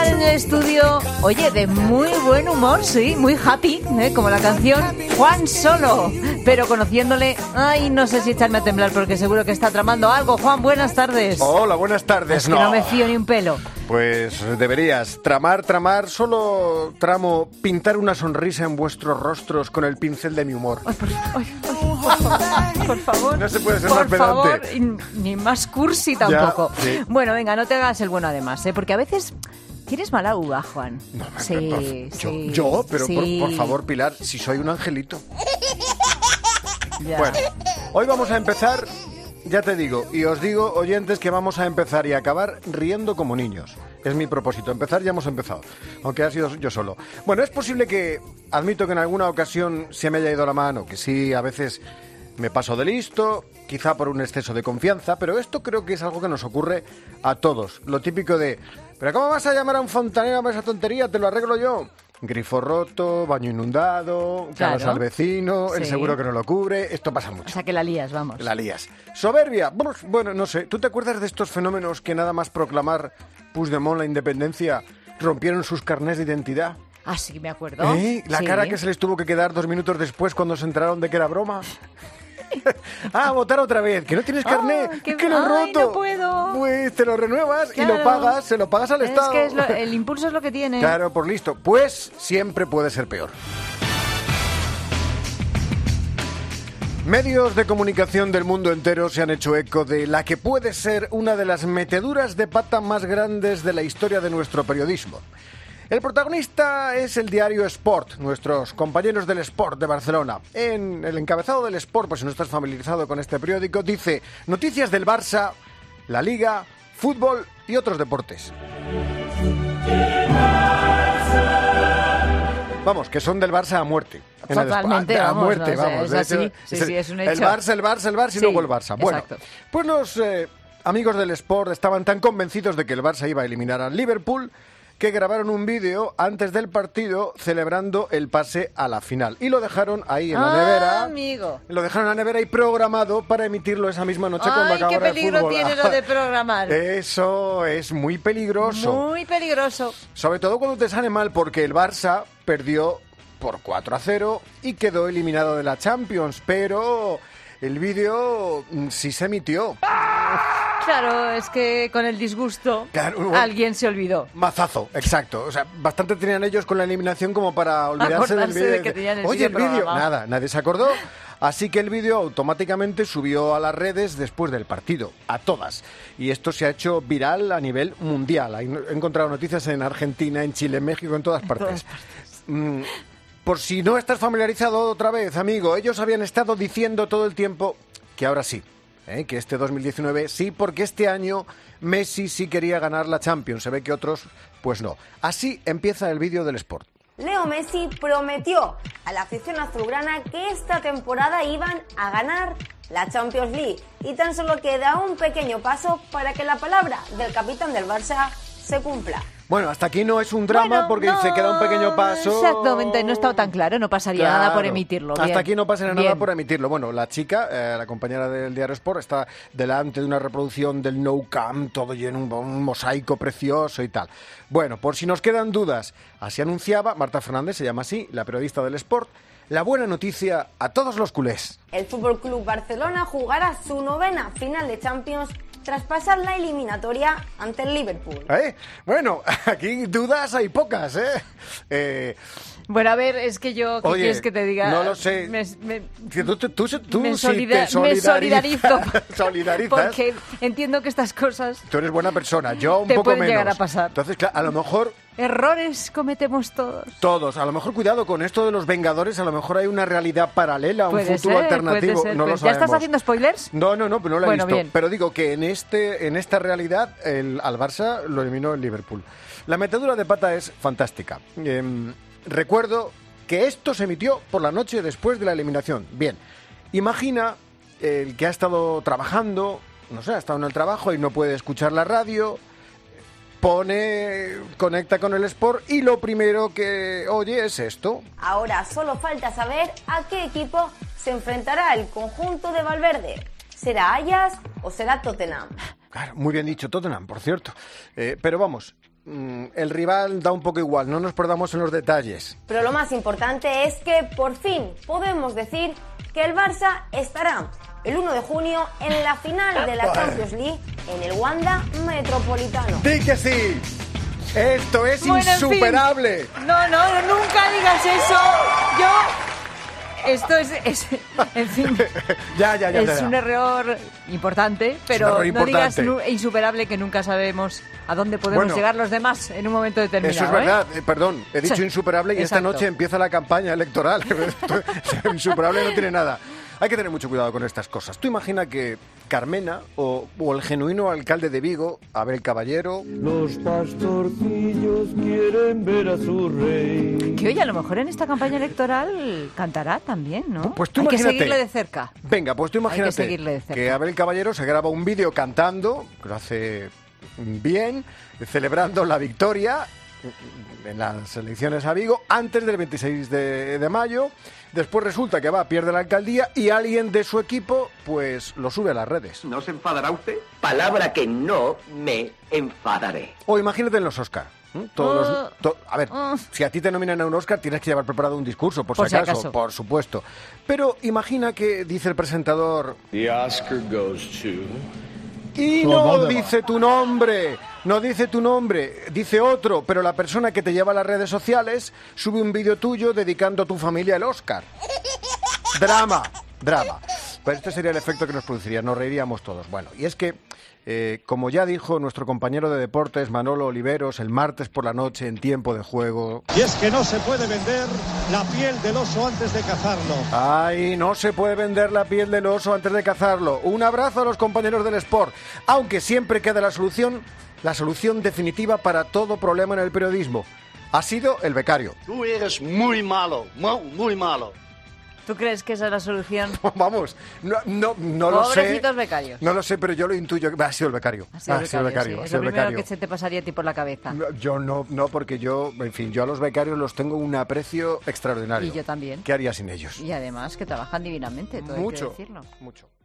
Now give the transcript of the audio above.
en el estudio, oye, de muy buen humor, sí, muy happy, como la canción Juan Solo. Pero conociéndole, ay, no sé si echarme a temblar porque seguro que está tramando algo. Juan, buenas tardes. Hola, buenas tardes. Es que no me fío ni un pelo. Pues deberías tramar, solo tramo pintar una sonrisa en vuestros rostros con el pincel de mi humor. Ay, por favor. No se puede ser más pedante. Por favor, ni más cursi tampoco. Ya, sí. Bueno, venga, no te hagas el bueno además, porque a veces tienes mala uva, Juan. No, Sí. pero por favor, Pilar, si soy un angelito. Ya. Bueno, hoy vamos a empezar, ya te digo, y os digo, oyentes, que vamos a empezar y acabar riendo como niños. Es mi propósito, empezar, ya hemos empezado, aunque ha sido yo solo. Bueno, es posible que, admito que en alguna ocasión se me haya ido la mano, que sí, a veces me paso de listo, quizá por un exceso de confianza, pero esto creo que es algo que nos ocurre a todos. Lo típico de, ¿pero cómo vas a llamar a un fontanero a esa tontería? Te lo arreglo yo. Grifo roto, baño inundado, Claro. llamas al vecino, el Sí. seguro que no lo cubre, esto pasa mucho. O sea, que la lías, vamos. La lías. Soberbia. Bueno, no sé. ¿Tú te acuerdas de estos fenómenos que nada más proclamar Puigdemont la independencia rompieron sus carnés de identidad? Ah, sí, me acuerdo. La Sí. cara que se les tuvo que quedar 2 minutos después cuando se enteraron de que era broma. A votar otra vez, que no tienes carné, que lo he ay, roto. no puedo. Pues te lo renuevas y Claro. lo pagas, se lo pagas al Estado. Es que el impulso es lo que tiene. Claro, por listo. Pues siempre puede ser peor. Medios de comunicación del mundo entero se han hecho eco de la que puede ser una de las meteduras de pata más grandes de la historia de nuestro periodismo. El protagonista es el diario Sport, nuestros compañeros del Sport de Barcelona. En el encabezado del Sport, pues si no estás familiarizado con este periódico, dice noticias del Barça, la Liga, fútbol y otros deportes. Vamos, que son del Barça a muerte. En el Totalmente, Sport. A vamos, muerte, no, o sea, vamos. es De así. hecho, Sí, es un hecho. El Barça y Sí, luego el Barça. Bueno, exacto. pues los amigos del Sport estaban tan convencidos de que el Barça iba a eliminar al Liverpool que grabaron un vídeo antes del partido celebrando el pase a la final. Y lo dejaron ahí en la nevera. Amigo. Lo dejaron en la nevera y programado para emitirlo esa misma noche cuando Ay, acabara qué el peligro fútbol. tiene lo de programar. Eso es muy peligroso. Muy peligroso. Sobre todo cuando te sale mal, porque el Barça perdió por 4-0 y quedó eliminado de la Champions, pero el vídeo sí se emitió. Claro, es que con el disgusto Claro, alguien se olvidó. Mazazo, exacto. O sea, bastante tenían ellos con la eliminación como para olvidarse del Acordarse vídeo. de que tenían el Oye, el vídeo vídeo, programado. nada, nadie se acordó. Así que el vídeo automáticamente subió a las redes después del partido, a todas. Y esto se ha hecho viral a nivel mundial. He encontrado noticias en Argentina, en Chile, en México, en todas partes. Por si no estás familiarizado otra vez, amigo, ellos habían estado diciendo todo el tiempo que ahora sí, que este 2019 sí, porque este año Messi sí quería ganar la Champions. Se ve que otros, pues no. Así empieza el vídeo del Sport. Leo Messi prometió a la afición azulgrana que esta temporada iban a ganar la Champions League y tan solo queda un pequeño paso para que la palabra del capitán del Barça se cumpla. Bueno, hasta aquí no es un drama Bueno, porque no, dice queda un pequeño paso. Exactamente, no ha estado tan claro, no pasaría nada por emitirlo. Hasta Bien. aquí no pasaría nada Bien. por emitirlo. Bueno, la chica, la compañera del diario Sport, está delante de una reproducción del Nou Camp, todo lleno, un mosaico precioso y tal. Bueno, por si nos quedan dudas, así anunciaba Marta Fernández, se llama así, la periodista del Sport, la buena noticia a todos los culés. El FC Barcelona jugará su 9ª final de Champions tras pasar la eliminatoria ante el Liverpool. Bueno, aquí dudas hay pocas, Bueno, a ver, es que yo, ¿qué Oye, quieres que te diga? no lo sé. Que tú me sí te solidarizo. solidarizas. Porque entiendo que estas cosas, Tú eres buena persona, yo un Te poco pueden menos. llegar a pasar. Entonces, claro, a lo mejor errores cometemos todos. a lo mejor cuidado con esto de los Vengadores, a lo mejor hay una realidad paralela, un Puede futuro ser, alternativo, puede ser. no lo ¿Ya sabemos. estás haciendo spoilers? No, pero no lo he Bueno, visto. bien. Pero digo que en esta realidad al Barça lo eliminó el Liverpool. La metedura de pata es fantástica. Recuerdo que esto se emitió por la noche después de la eliminación. Bien, imagina el que ha estado trabajando, no sé, ha estado en el trabajo y no puede escuchar la radio, conecta con el Sport y lo primero que oye es esto. Ahora solo falta saber a qué equipo se enfrentará el conjunto de Valverde. ¿Será Ajax o será Tottenham? Claro, muy bien dicho, Tottenham, por cierto. Pero vamos, el rival da un poco igual, no nos perdamos en los detalles. Pero lo más importante es que por fin podemos decir que el Barça estará el 1 de junio en la final de la Champions League en el Wanda Metropolitano. ¡Di que sí! ¡Esto es insuperable! En fin. No, nunca digas eso. Esto es en fin, ya. Es un error importante, pero no digas insuperable, que nunca sabemos a dónde podemos llegar los demás en un momento determinado. Eso es verdad, perdón, he dicho insuperable y exacto. Esta noche empieza la campaña electoral. Insuperable no tiene nada. Hay que tener mucho cuidado con estas cosas. Tú imagina que Carmena o el genuino alcalde de Vigo, Abel Caballero... Los pastorcillos quieren ver a su rey. Que oye, a lo mejor en esta campaña electoral cantará también, ¿no? Pues tú Hay imagínate, que seguirle de cerca. Venga, pues tú imagínate que Abel Caballero se graba un vídeo cantando, que lo hace bien, celebrando la victoria en las elecciones a Vigo antes del 26 de mayo. Después resulta que pierde la alcaldía y alguien de su equipo pues lo sube a las redes. ¿No se enfadará usted? Palabra que no me enfadaré. O imagínate en los Oscar. Si a ti te nominan a un Oscar tienes que llevar preparado un discurso, por si acaso, por supuesto. Pero imagina que dice el presentador... The Oscar goes to... Y no dice tu nombre, dice otro, pero la persona que te lleva a las redes sociales sube un vídeo tuyo dedicando a tu familia el Oscar. Drama. Pero este sería el efecto que nos produciría, nos reiríamos todos. Bueno, y es que, como ya dijo nuestro compañero de deportes, Manolo Oliveros, el martes por la noche en Tiempo de Juego... Y es que no se puede vender la piel del oso antes de cazarlo. ¡Ay, no se puede vender la piel del oso antes de cazarlo! Un abrazo a los compañeros del Sport, aunque siempre queda la solución definitiva para todo problema en el periodismo. Ha sido el becario. Tú eres muy malo, muy malo. ¿Tú crees que esa es la solución? Vamos, no lo sé. Pobrecitos becarios. No lo sé, pero yo lo intuyo. Ha sido el becario. Ha sido el becario. Es lo primero que se te pasaría a ti por la cabeza. Yo no, porque yo a los becarios los tengo un aprecio extraordinario. Y yo también. ¿Qué haría sin ellos? Y además que trabajan divinamente, todo hay que decirlo. Mucho.